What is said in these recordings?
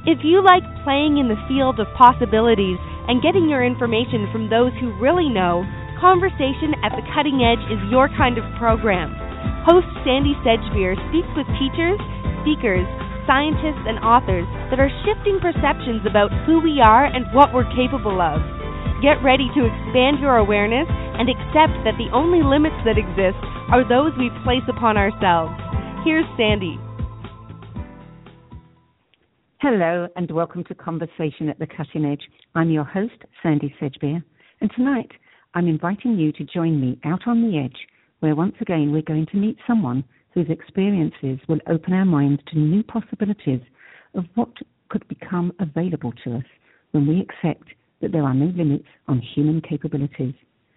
If you like playing in the field of possibilities and getting your information from those who really know, Conversation at the Cutting Edge is your kind of program. Host Sandy Sedgbeer speaks with teachers, speakers, scientists, and authors that are shifting perceptions about who we are and what we're capable of. Get ready to expand your awareness and accept that the only limits that exist are those we place upon ourselves. Here's Sandy. Hello and welcome to Conversation at the Cutting Edge. I'm your host, Sandy Sedgbeer, and tonight I'm inviting you to join me out on the edge, where once again we're going to meet someone whose experiences will open our minds to new possibilities of what could become available to us when we accept that there are no limits on human capabilities.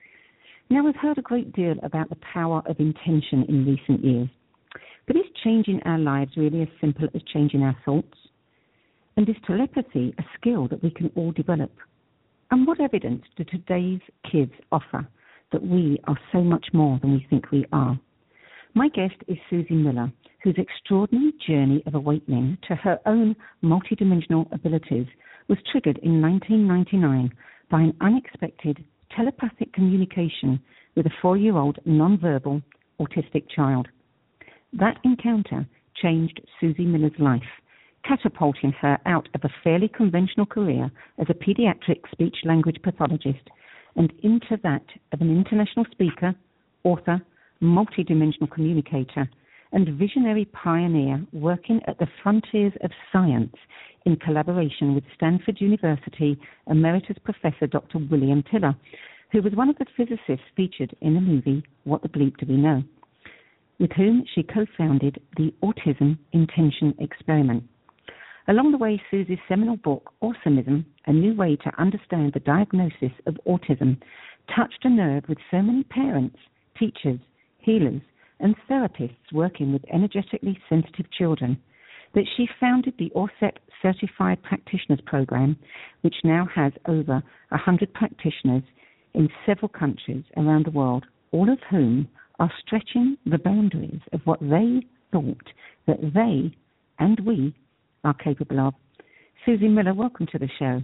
Now, we've heard a great deal about the power of intention in recent years, but is changing our lives really as simple as changing our thoughts? And is telepathy a skill that we can all develop? And what evidence do today's kids offer that we are so much more than we think we are? My guest is Susie Miller, whose extraordinary journey of awakening to her own multidimensional abilities was triggered in 1999 by an unexpected telepathic communication with a 4-year-old nonverbal autistic child. That encounter changed Susie Miller's life, catapulting her out of a fairly conventional career as a pediatric speech-language pathologist and into that of an international speaker, author, multidimensional communicator, and visionary pioneer working at the frontiers of science in collaboration with Stanford University Emeritus Professor Dr. William Tiller, who was one of the physicists featured in the movie What the Bleep Do We Know?, with whom she co-founded the Autism Intention Experiment. Along the way, Susie's seminal book, Awesomism, A New Way to Understand the Diagnosis of Autism, touched a nerve with so many parents, teachers, healers, and therapists working with energetically sensitive children that she founded the ORSET Certified Practitioners Program, which now has over 100 practitioners in several countries around the world, all of whom are stretching the boundaries of what they thought that they and we are capable of. Susie Miller, welcome to the show.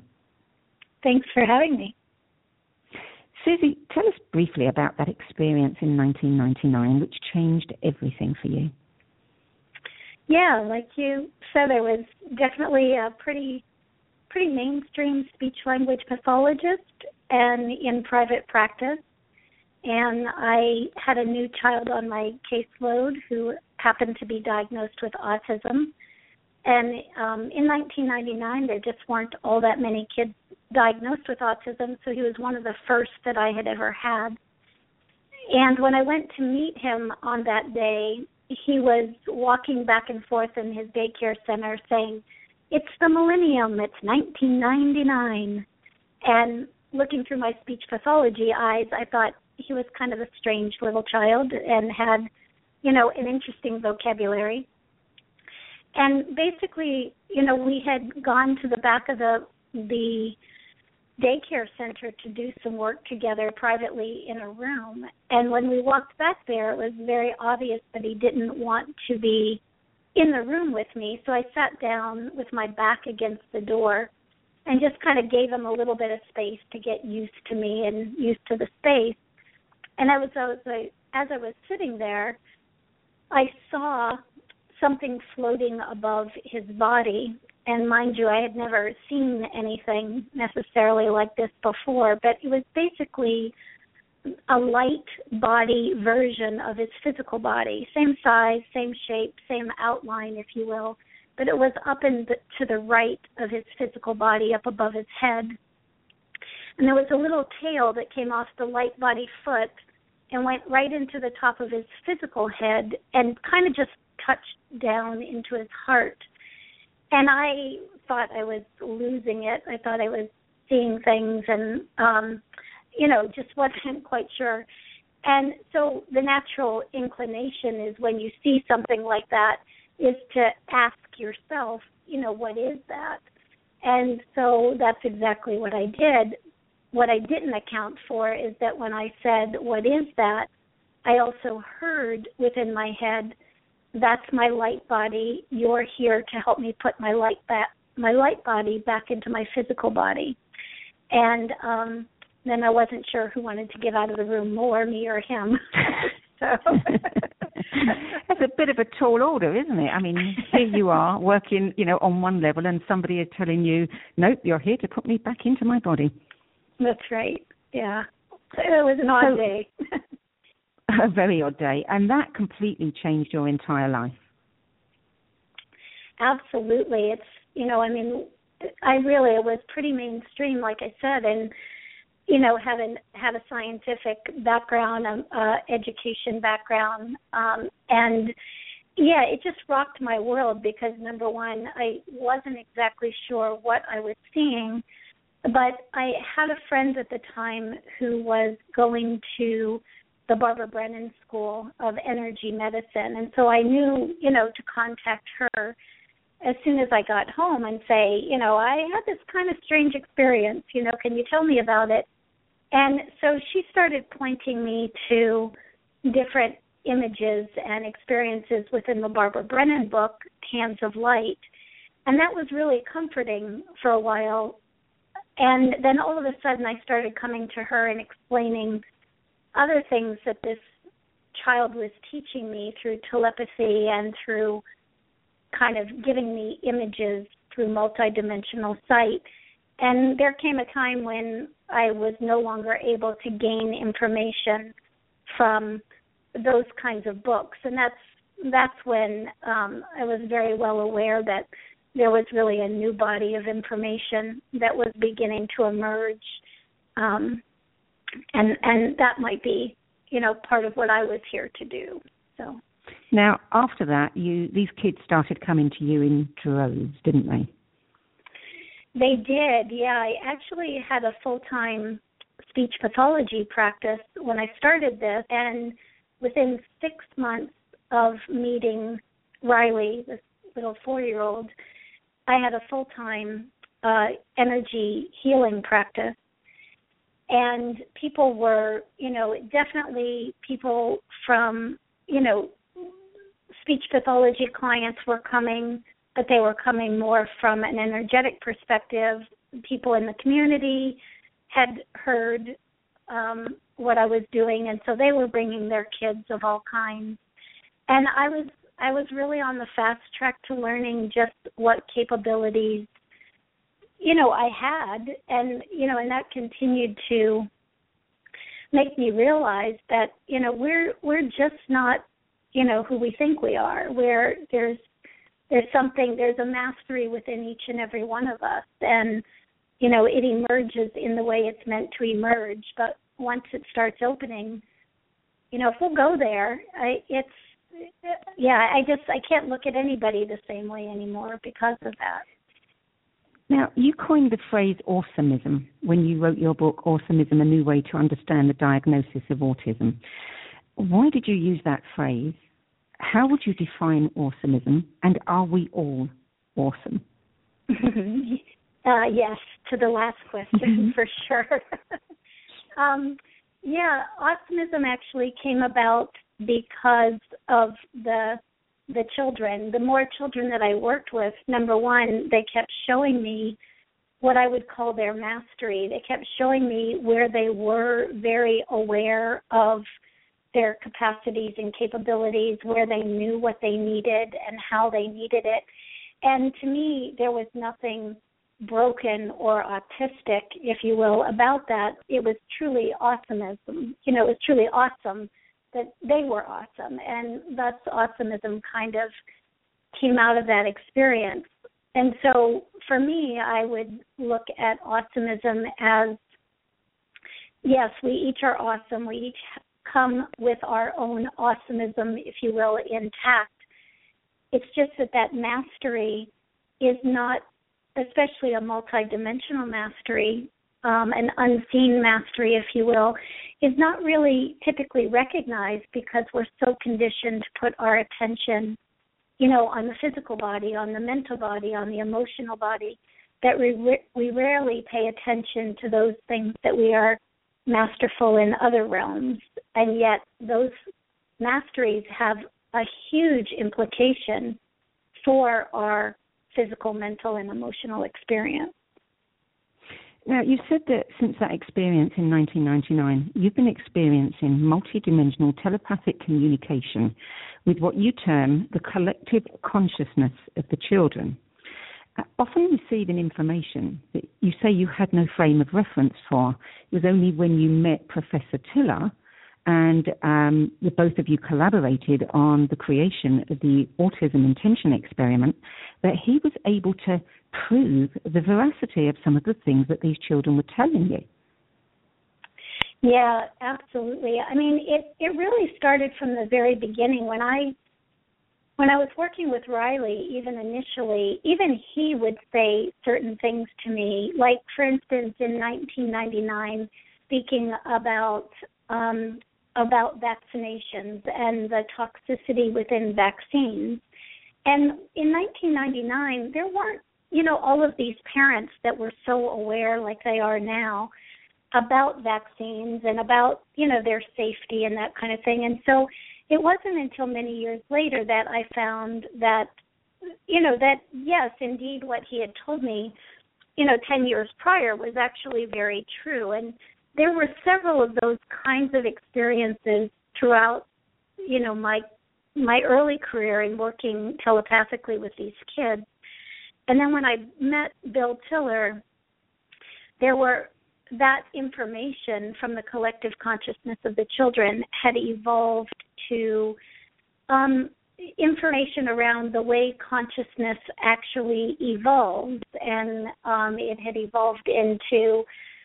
Thanks for having me. Susie, tell us briefly about that experience in 1999, which changed everything for you. Yeah, like you said, I was definitely a pretty mainstream speech-language pathologist and in private practice. And I had a new child on my caseload who happened to be diagnosed with autism. And in 1999, there just weren't all that many kids diagnosed with autism, so he was one of the first that I had ever had. And when I went to meet him on that day, he was walking back and forth in his daycare center saying, "It's the millennium, it's 1999. And looking through my speech pathology eyes, I thought he was kind of a strange little child and had, an interesting vocabulary. And basically, we had gone to the back of the daycare center to do some work together privately in a room. And when we walked back there, it was very obvious that he didn't want to be in the room with me. So I sat down with my back against the door and just kind of gave him a little bit of space to get used to me and used to the space. And as I was sitting there, I saw something floating above his body. And mind you, I had never seen anything necessarily like this before, but it was basically a light body version of his physical body. Same size, same shape, same outline, if you will, but it was up to the right of his physical body, up above his head. And there was a little tail that came off the light body foot and went right into the top of his physical head and kind of just touched down into his heart. And I thought I was losing it. I thought I was seeing things and, just wasn't quite sure. And so the natural inclination is when you see something like that is to ask yourself, what is that? And so that's exactly what I did. What I didn't account for is that when I said, what is that, I also heard within my head, that's my light body. You're here to help me put my light my light body back into my physical body. And then I wasn't sure who wanted to get out of the room more, me or him. So that's a bit of a tall order, isn't it? I mean, here you are working, on one level, and somebody is telling you, nope, you're here to put me back into my body. That's right. Yeah. It was an odd day. A very odd day. And that completely changed your entire life. Absolutely. It's, it was pretty mainstream, like I said, and, had a scientific background, education background, and it just rocked my world because, number one, I wasn't exactly sure what I was seeing, but I had a friend at the time who was going to the Barbara Brennan School of Energy Medicine, and so I knew, to contact her as soon as I got home and say, I had this kind of strange experience, can you tell me about it? And so she started pointing me to different images and experiences within the Barbara Brennan book, Hands of Light. And that was really comforting for a while. And then all of a sudden I started coming to her and explaining other things that this child was teaching me through telepathy and through kind of giving me images through multidimensional sight. And there came a time when I was no longer able to gain information from those kinds of books. And that's when I was very well aware that there was really a new body of information that was beginning to emerge. And that might be, part of what I was here to do. So now, after that, these kids started coming to you in droves, didn't they? They did, yeah. I actually had a full-time speech pathology practice when I started this, and within 6 months of meeting Riley, this little 4-year-old, I had a full-time energy healing practice. And people were, definitely people from, speech pathology clients were coming, but they were coming more from an energetic perspective. People in the community had heard what I was doing, and so they were bringing their kids of all kinds. And I was really on the fast track to learning just what capabilities, I had, and that continued to make me realize that, we're just not, who we think we are. Where there's a mastery within each and every one of us, and it emerges in the way it's meant to emerge. But once it starts opening, if we'll go there, I can't look at anybody the same way anymore because of that. Now, you coined the phrase awesomism when you wrote your book, Awesomism, A New Way to Understand the Diagnosis of Autism. Why did you use that phrase? How would you define awesomism? And are we all awesome? Yes, to the last question, for sure. Awesomism actually came about because of the children. The more children that I worked with, number one, they kept showing me what I would call their mastery. They kept showing me where they were very aware of their capacities and capabilities, where they knew what they needed and how they needed it. And to me, there was nothing broken or autistic, if you will, about that. It was truly awesomism. It was truly awesome that they were awesome, and thus awesomism kind of came out of that experience. And so for me, I would look at awesomism as, yes, we each are awesome. We each come with our own awesomism, if you will, intact. It's just that mastery is not, especially a multidimensional mastery, an unseen mastery, if you will, is not really typically recognized because we're so conditioned to put our attention, on the physical body, on the mental body, on the emotional body, that we rarely pay attention to those things that we are masterful in other realms. And yet those masteries have a huge implication for our physical, mental, and emotional experience. Now, you said that since that experience in 1999, you've been experiencing multidimensional telepathic communication with what you term the collective consciousness of the children. Often receiving information that you say you had no frame of reference for. It was only when you met Professor Tiller and the both of you collaborated on the creation of the Autism Intention Experiment that he was able to prove the veracity of some of the things that these children were telling you. Yeah, absolutely. I mean, it really started from the very beginning. When I was working with Riley, even initially, even he would say certain things to me, like, for instance, in 1999, speaking about vaccinations and the toxicity within vaccines. And in 1999, there weren't, all of these parents that were so aware, like they are now, about vaccines and about, their safety and that kind of thing. And so it wasn't until many years later that I found that, that yes, indeed, what he had told me, 10 years prior was actually very true. And there were several of those kinds of experiences throughout, my early career in working telepathically with these kids. And then when I met Bill Tiller, there were that information from the collective consciousness of the children had evolved to information around the way consciousness actually evolves, and it had evolved into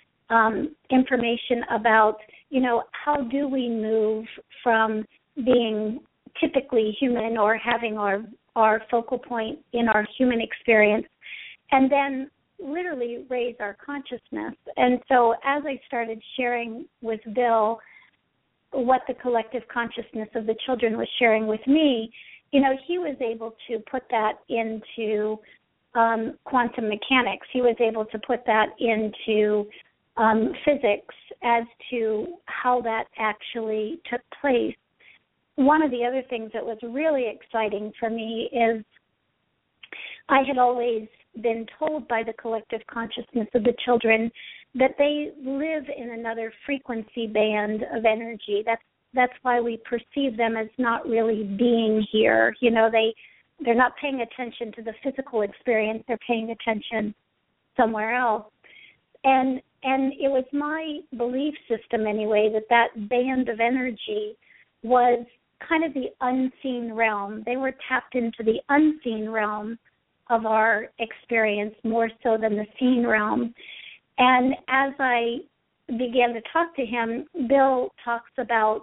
information about, how do we move from being typically human or having our focal point in our human experience, and then literally raise our consciousness. And so as I started sharing with Bill what the collective consciousness of the children was sharing with me, he was able to put that into quantum mechanics. He was able to put that into physics as to how that actually took place. One of the other things that was really exciting for me is I had always been told by the collective consciousness of the children that they live in another frequency band of energy. That's why we perceive them as not really being here. They're not paying attention to the physical experience. They're paying attention somewhere else. And it was my belief system anyway that band of energy was kind of the unseen realm. They were tapped into the unseen realm of our experience more so than the seen realm. And as I began to talk to him, Bill talks about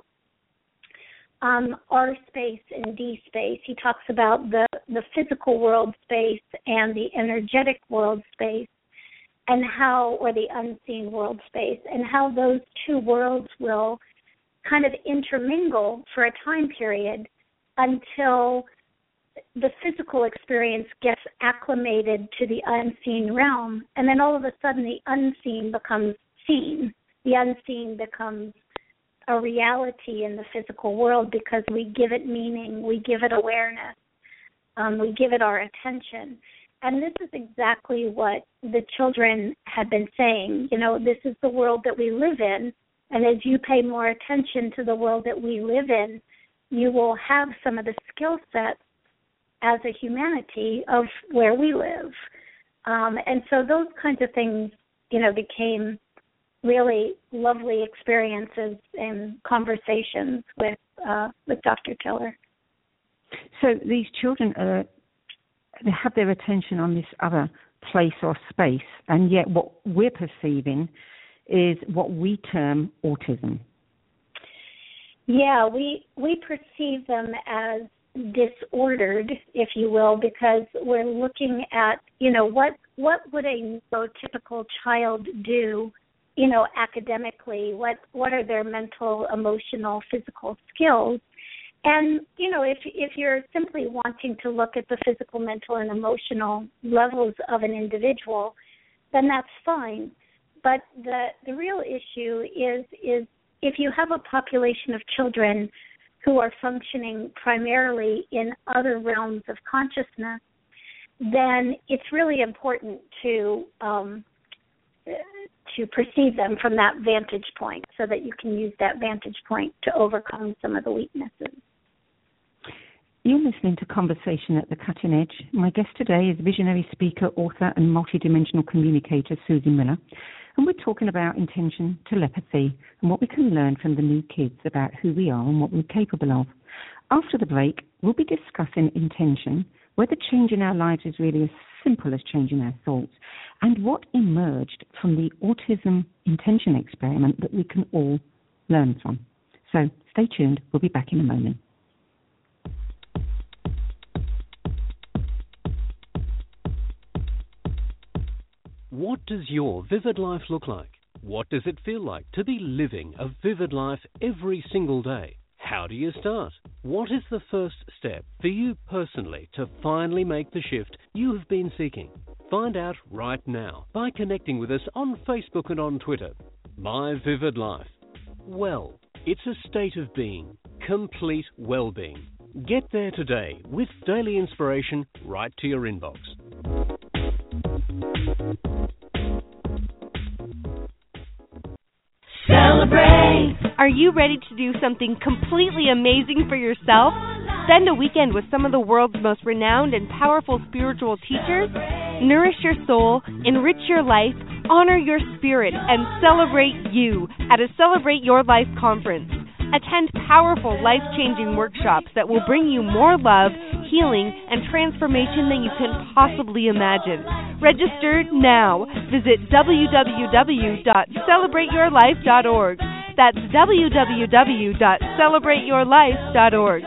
R space and D space. He talks about the physical world space and the energetic world space, and or the unseen world space, and how those two worlds will kind of intermingle for a time period until the physical experience gets acclimated to the unseen realm, and then all of a sudden the unseen becomes seen. The unseen becomes a reality in the physical world because we give it meaning, we give it awareness, we give it our attention. And this is exactly what the children had been saying. This is the world that we live in, and as you pay more attention to the world that we live in, you will have some of the skill sets as a humanity of where we live. And so those kinds of things, became really lovely experiences and conversations with Dr. Tiller. So these children they have their attention on this other place or space, and yet what we're perceiving is what we term autism. Yeah, we perceive them as disordered, if you will, because we're looking at, what would a neurotypical child do, academically? What are their mental, emotional, physical skills? And, if you're simply wanting to look at the physical, mental, and emotional levels of an individual, then that's fine. But the real issue is if you have a population of children who are functioning primarily in other realms of consciousness, then it's really important to perceive them from that vantage point so that you can use that vantage point to overcome some of the weaknesses. You're listening to Conversation at the Cutting Edge. My guest today is visionary speaker, author, and multidimensional communicator Susie Miller. And we're talking about intention, telepathy, and what we can learn from the new kids about who we are and what we're capable of. After the break, we'll be discussing intention, whether change in our lives is really as simple as changing our thoughts, and what emerged from the autism intention experiment that we can all learn from. So stay tuned. We'll be back in a moment. What does your vivid life look like? What does it feel like to be living a vivid life every single day? How do you start? What is the first step for you personally to finally make the shift you have been seeking? Find out right now by connecting with us on Facebook and on Twitter. My Vivid Life. Well, it's a state of being, complete well-being. Get there today with daily inspiration right to your inbox. Celebrate! Are you ready to do something completely amazing for yourself? Spend a weekend with some of the world's most renowned and powerful spiritual teachers? Nourish your soul, enrich your life, honor your spirit, and celebrate you at a Celebrate Your Life conference. Attend powerful, life-changing workshops that will bring you more love, healing, and transformation than you can possibly imagine. Register now. Visit www.celebrateyourlife.org. That's www.celebrateyourlife.org.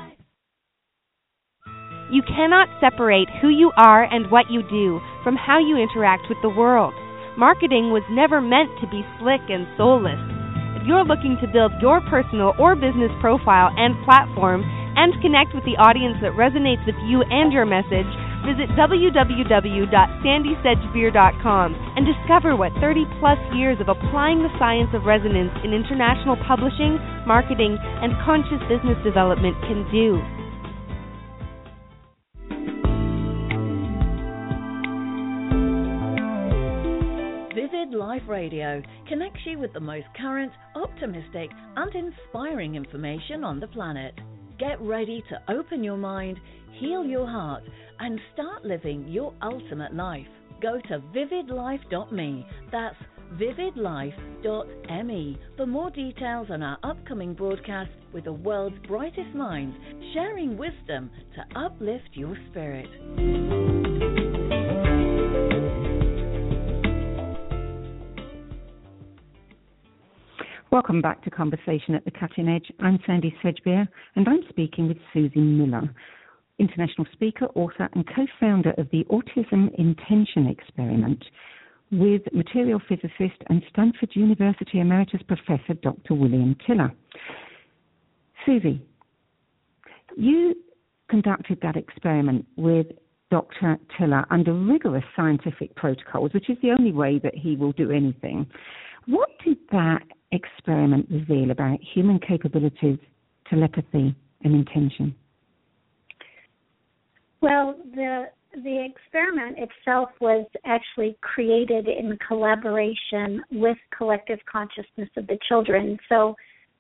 You cannot separate who you are and what you do from how you interact with the world. Marketing was never meant to be slick and soulless. If you're looking to build your personal or business profile and platform and connect with the audience that resonates with you and your message, visit www.sandysedgbeer.com and discover what 30-plus years of applying the science of resonance in international publishing, marketing, and conscious business development can do. Vivid Life Radio connects you with the most current, optimistic, and inspiring information on the planet. Get ready to open your mind, heal your heart, and start living your ultimate life. Go to vividlife.me. That's vividlife.me for more details on our upcoming broadcast with the world's brightest minds, sharing wisdom to uplift your spirit. Welcome back to Conversation at the Cutting Edge. I'm Sandy Sedgbeer, and I'm speaking with Susie Miller, international speaker, author, and co-founder of the Autism Intention Experiment, with material physicist and Stanford University Emeritus Professor Dr. William Tiller. Susie, you conducted that experiment with Dr. Tiller under rigorous scientific protocols, which is the only way that he will do anything. What did that experiment reveal about human capabilities, telepathy, and intention? Well, the experiment itself was actually created in collaboration with collective consciousness of the children. So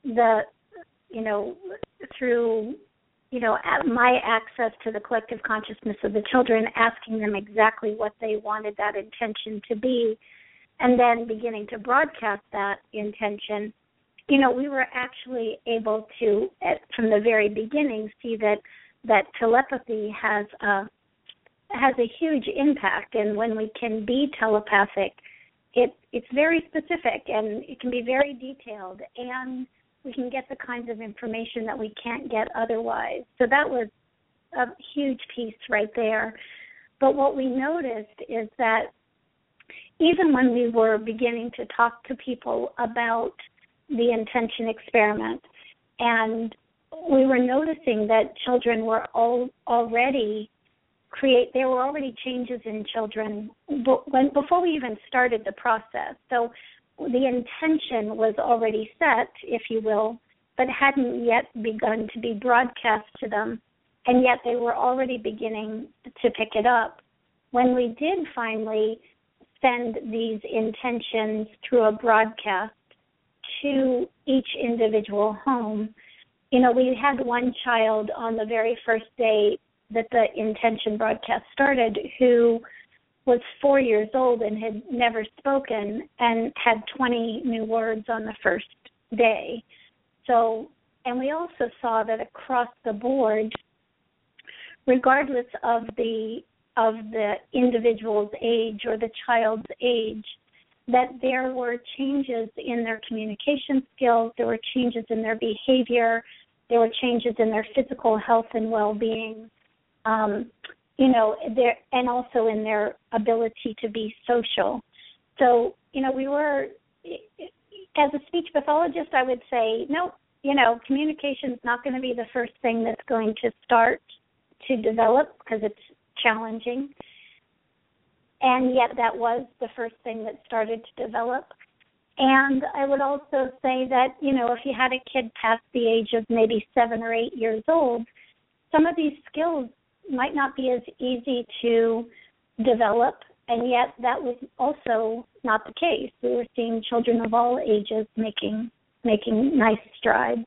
through my access to the collective consciousness of the children, asking them exactly what they wanted that intention to be, and then beginning to broadcast that intention, we were actually able to, from the very beginning, see that telepathy has a huge impact. And when we can be telepathic, it's very specific and it can be very detailed, and we can get the kinds of information that we can't get otherwise. So that was a huge piece right there. But what we noticed is that even when we were beginning to talk to people about the intention experiment, and we were noticing that children were already changes in children before we even started the process. So the intention was already set, if you will, but hadn't yet begun to be broadcast to them. and yet they were already beginning to pick it up. When we did finally send these intentions through a broadcast to each individual home, we had one child on the very first day that the intention broadcast started who was 4 years old and had never spoken and had 20 new words on the first day. So, and we also saw that across the board, regardless of the individual's age or the child's age, that there were changes in their communication skills, there were changes in their behavior, there were changes in their physical health and well-being, and also in their ability to be social. So, we were, as a speech pathologist, I would say, no, communication is not going to be the first thing that's going to start to develop because it's challenging. And yet that was the first thing that started to develop. And I would also say that, if you had a kid past the age of maybe 7 or 8 years old, some of these skills might not be as easy to develop, and yet that was also not the case. We were seeing children of all ages making nice strides.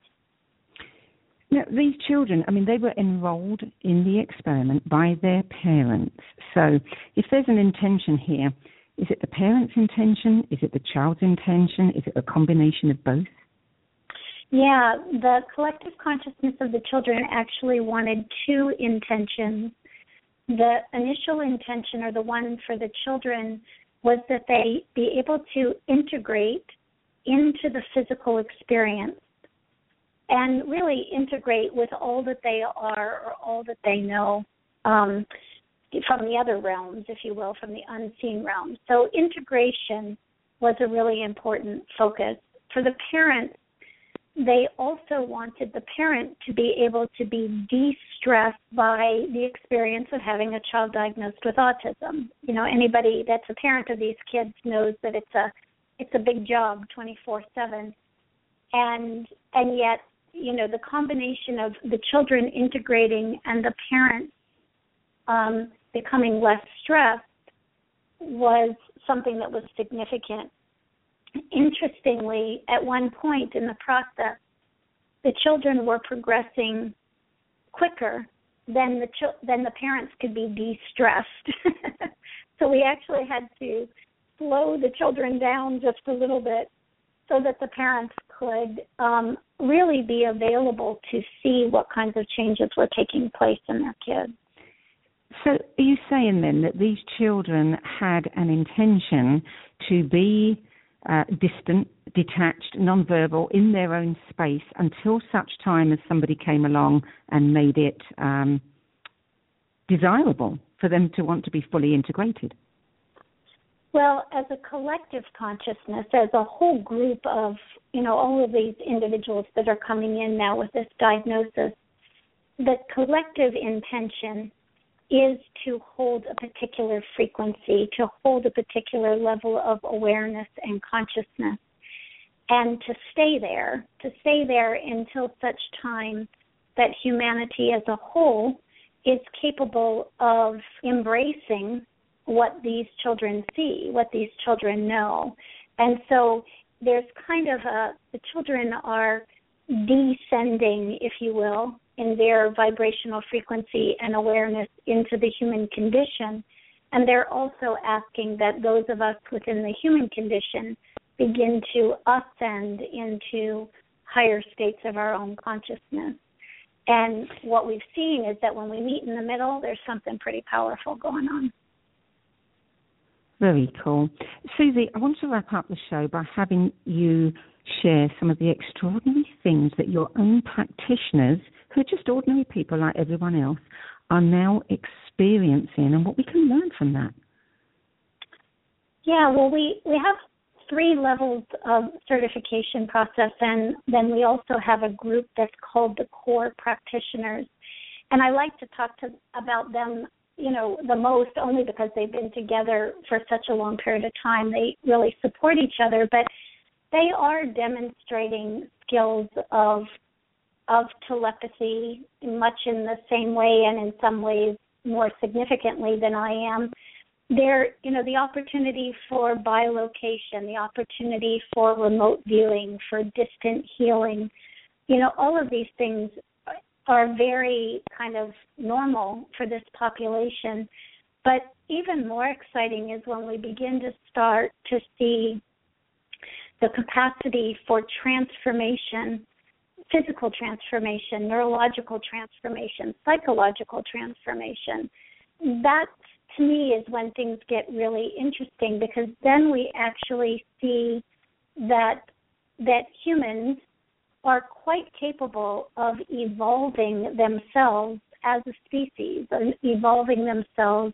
Now, these children, they were enrolled in the experiment by their parents. So if there's an intention here, is it the parents' intention? Is it the child's intention? Is it a combination of both? Yeah, the collective consciousness of the children actually wanted 2 intentions. The initial intention, or the one for the children, was that they be able to integrate into the physical experience and really integrate with all that they are or all that they know from the other realms, if you will, from the unseen realms. So integration was a really important focus. For the parents, they also wanted the parent to be able to be de-stressed by the experience of having a child diagnosed with autism. Anybody that's a parent of these kids knows that it's a big job 24/7. And yet, the combination of the children integrating and the parents becoming less stressed was something that was significant. Interestingly, at one point in the process, the children were progressing quicker than the parents could be de-stressed. So we actually had to slow the children down just a little bit so that the parents could really be available to see what kinds of changes were taking place in their kids. So are you saying then that these children had an intention to be distant, detached, nonverbal in their own space until such time as somebody came along and made it desirable for them to want to be fully integrated? Well, as a collective consciousness, as a whole group of, all of these individuals that are coming in now with this diagnosis, the collective intention is to hold a particular frequency, to hold a particular level of awareness and consciousness, and to stay there until such time that humanity as a whole is capable of embracing what these children see, what these children know. And so there's kind of the children are descending, if you will, in their vibrational frequency and awareness into the human condition. And they're also asking that those of us within the human condition begin to ascend into higher states of our own consciousness. And what we've seen is that when we meet in the middle, there's something pretty powerful going on. Very cool. Susie, I want to wrap up the show by having you share some of the extraordinary things that your own practitioners, who are just ordinary people like everyone else, are now experiencing and what we can learn from that. Yeah, well, we have 3 levels of certification process, and then we also have a group that's called the Core Practitioners. And I like to talk about them the most, only because they've been together for such a long period of time. They really support each other, but they are demonstrating skills of of telepathy, much in the same way and in some ways more significantly than I am. There, the opportunity for bilocation, the opportunity for remote viewing, for distant healing, all of these things are very kind of normal for this population. But even more exciting is when we begin to start to see the capacity for transformation, physical transformation, neurological transformation, psychological transformation. That, to me, is when things get really interesting, because then we actually see that humans are quite capable of evolving themselves as a species, and evolving themselves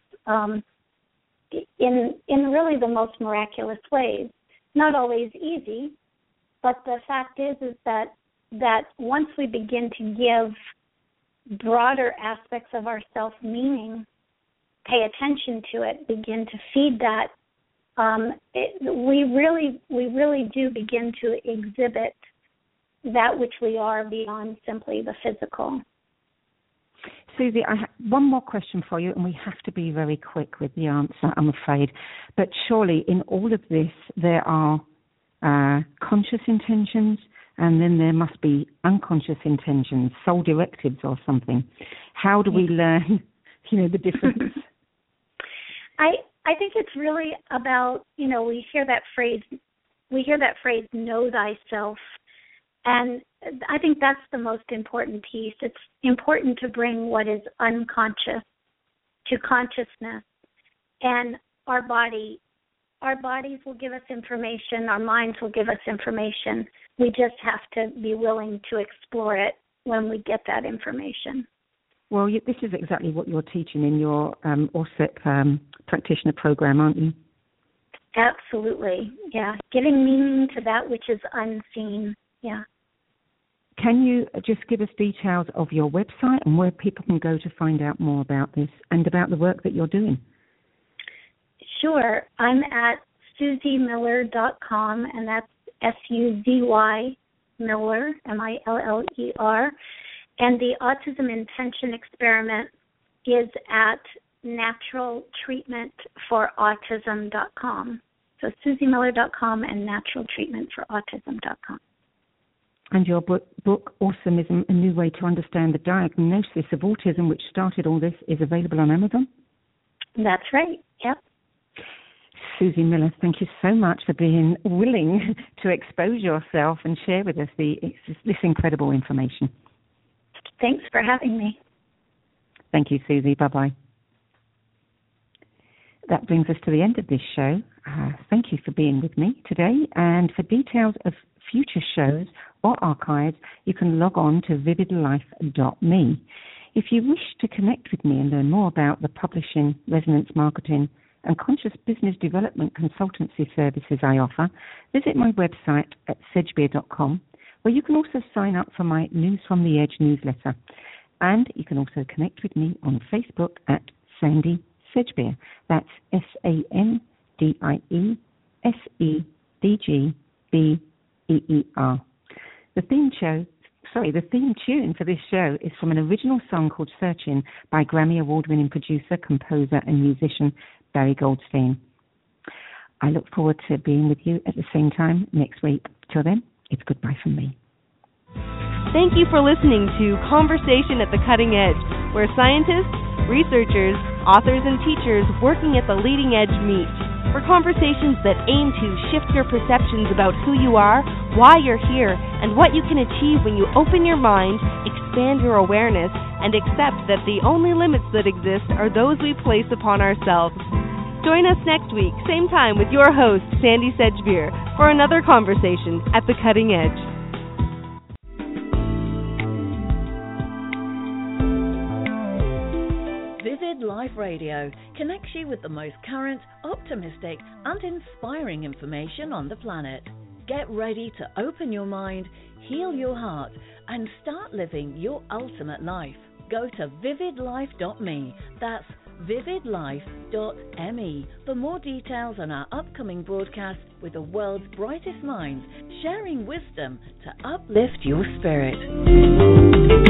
in really the most miraculous ways. Not always easy, but the fact is that once we begin to give broader aspects of ourself meaning, pay attention to it, begin to feed that, we really do begin to exhibit that which we are beyond simply the physical. Susie, I have one more question for you, and we have to be very quick with the answer, I'm afraid. But surely in all of this there are conscious intentions, and then there must be unconscious intentions, soul directives or something. How do we learn, the difference? I think it's really about, we hear that phrase, know thyself. And I think that's the most important piece. It's important to bring what is unconscious to consciousness. And our bodies will give us information, our minds will give us information. We just have to be willing to explore it when we get that information. Well, this is exactly what you're teaching in your ORSEP practitioner program, aren't you? Absolutely, yeah. Giving meaning to that which is unseen, yeah. Can you just give us details of your website and where people can go to find out more about this and about the work that you're doing? Sure. I'm at SusieMiller.com, and that's SUZY Miller, MILLER. And the Autism Intention Experiment is at naturaltreatmentforautism.com. So SusieMiller.com and naturaltreatmentforautism.com. And your book, Awesomeism, A New Way to Understand the Diagnosis of Autism, which started all this, is available on Amazon? That's right, yep. Susie Miller, thank you so much for being willing to expose yourself and share with us this incredible information. Thanks for having me. Thank you, Susie. Bye-bye. That brings us to the end of this show. Thank you for being with me today. And for details of future shows or archives, you can log on to vividlife.me. If you wish to connect with me and learn more about the publishing, resonance marketing, and conscious business development consultancy services I offer, visit my website at sedgbeer.com, where you can also sign up for my News from the Edge newsletter. And you can also connect with me on Facebook at Sandy Sedgbeer. That's SANDIESEDGBEER. The theme tune for this show is from an original song called Searching by Grammy Award-winning producer, composer, and musician Barry Goldstein. I look forward to being with you at the same time next week. Till then, it's goodbye from me. Thank you for listening to Conversation at the Cutting Edge, where scientists, researchers, authors, and teachers working at the leading edge meet for conversations that aim to shift your perceptions about who you are, why you're here, and what you can achieve when you open your mind, expand your awareness, and accept that the only limits that exist are those we place upon ourselves. Join us next week, same time, with your host, Sandy Sedgbeer, for another conversation at the Cutting Edge. Vivid Life Radio connects you with the most current, optimistic, and inspiring information on the planet. Get ready to open your mind, heal your heart, and start living your ultimate life. Go to vividlife.me. That's vividlife.me for more details on our upcoming broadcast with the world's brightest minds, sharing wisdom to uplift your spirit.